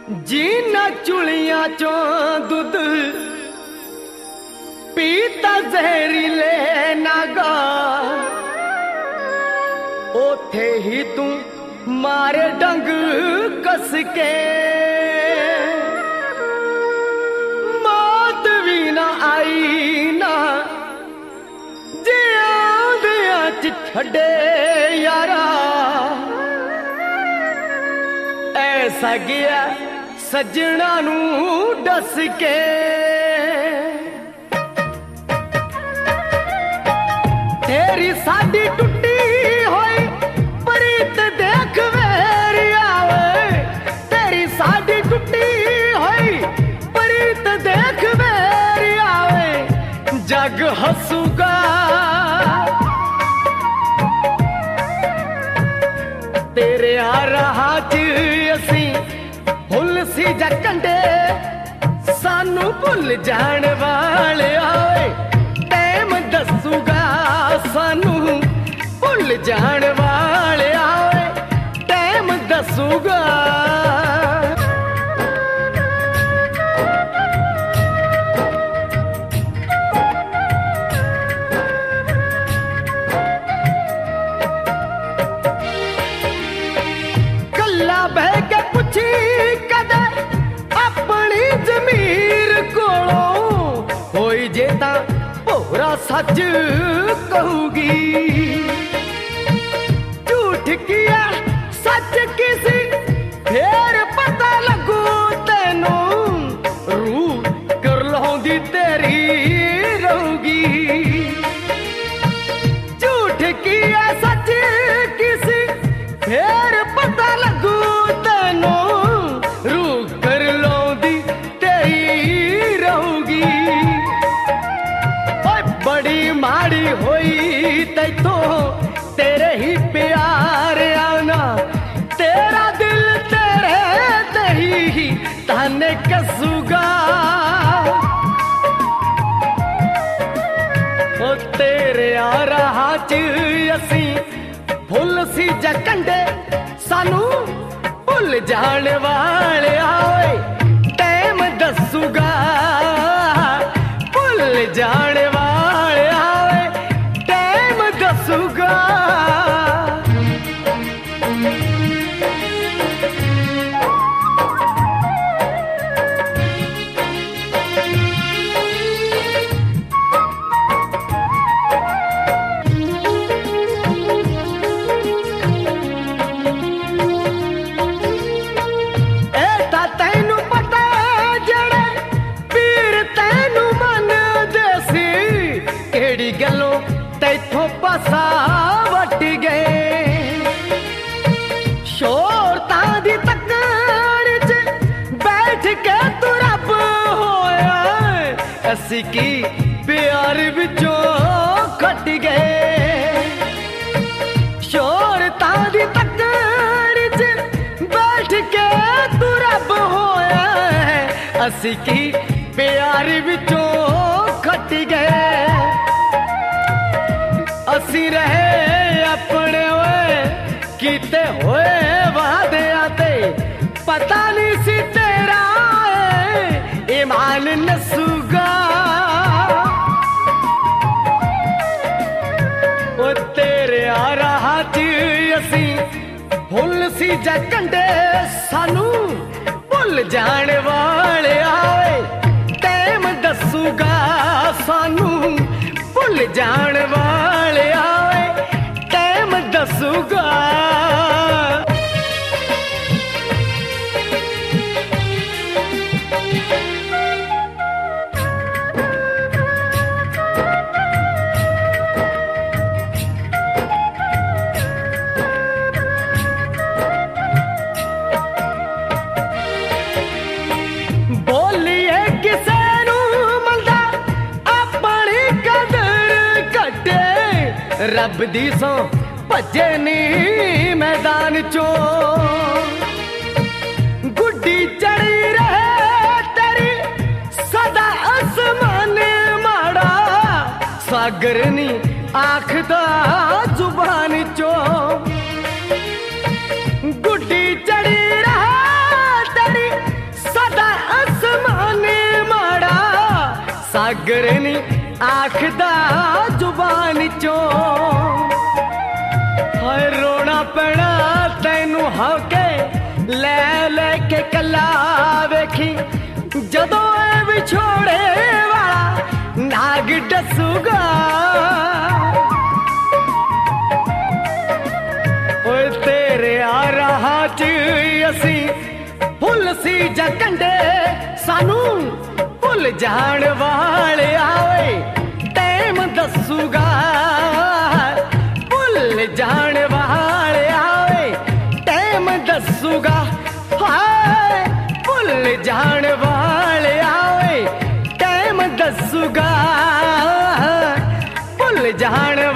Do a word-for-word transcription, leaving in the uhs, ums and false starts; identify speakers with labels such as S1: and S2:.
S1: जीना चुलियां चो दूध पीता जहरीले नागा ओथे ही तू मारे डंग कस के मौत भी ना आई ना जे आंदियां च छड़े यारा ऐसा गया सजना नू दस के तेरी साडी टुटी होई प्रीत देख वेरी आवे तेरी साडी टुटी होई प्रीत देख वेरी आवे जग हसूगा तेरे आ रहा च असी भुल सी जकंडे सानू भुल जान वाले आए टाइम दसूगा सानू भुल जान वाले आए टाइम दसूगा कल्ला बह के पुछी कदे अपनी जमीर कोलों होई जेता भोरा सच कहूगी झूठ किया सच किसी फिर पता लगू तेनू रूह कर लौंदी तेरी रहूगी झूठ किया सच किसी फिर पता लगू तेनू रूह कर लौंदी तेरी रहूगी बड़ी माड़ी होई तैथो तेरे ही प्यार आना तेरा दिल तेरे ते ही ताने कसूगा ओ तेरे आ रहा च असी भुल सी जकंडे सानू भुल जान वाले आए टाइम दसूगा भुल जान वाले आए टाइम दसूगा गलों तैथों पासा वट गए शोर तादी तकड़ च बैठ के तू रब होया असी की प्यार विचों खट गए शोर तादी तकड़ च बैठ के तू रब होया असी की प्यार विचों खट गए असी रहे अपने होए कीते होए वादे आते पता नहीं सी तेरा ईमान नसूगा ओ तेरे आ रहा च असी भुल सी जकंडे सानू भुल जान वाले आए टाइम दसूगा सानू भुल जान वाले आए टाइम दसूगा बोलिए किसे नू मलदा अपनी कदर कटे रब दी सो भजे नी मैदान चो गुड्डी चढ़ी रहे तेरी सदा आसमान माड़ा सागर नी आखदा जुबान चो गुड्डी चढ़ी रहा तेरी सागर नी आखदा जुबान चो हाय रोना पैना तैनू हके ले लेके कला वेखी जदों ए विछोड़े वाला नाग डसूगा ओए तेरे आ रहा च असी फुल सी जकंडे सानू भुल जान वाले आवे टाइम दसूगा भुल जान वाले आवे टाइम दसूगा हाय भुल जान वाले आवे टाइम दसूगा भुल जान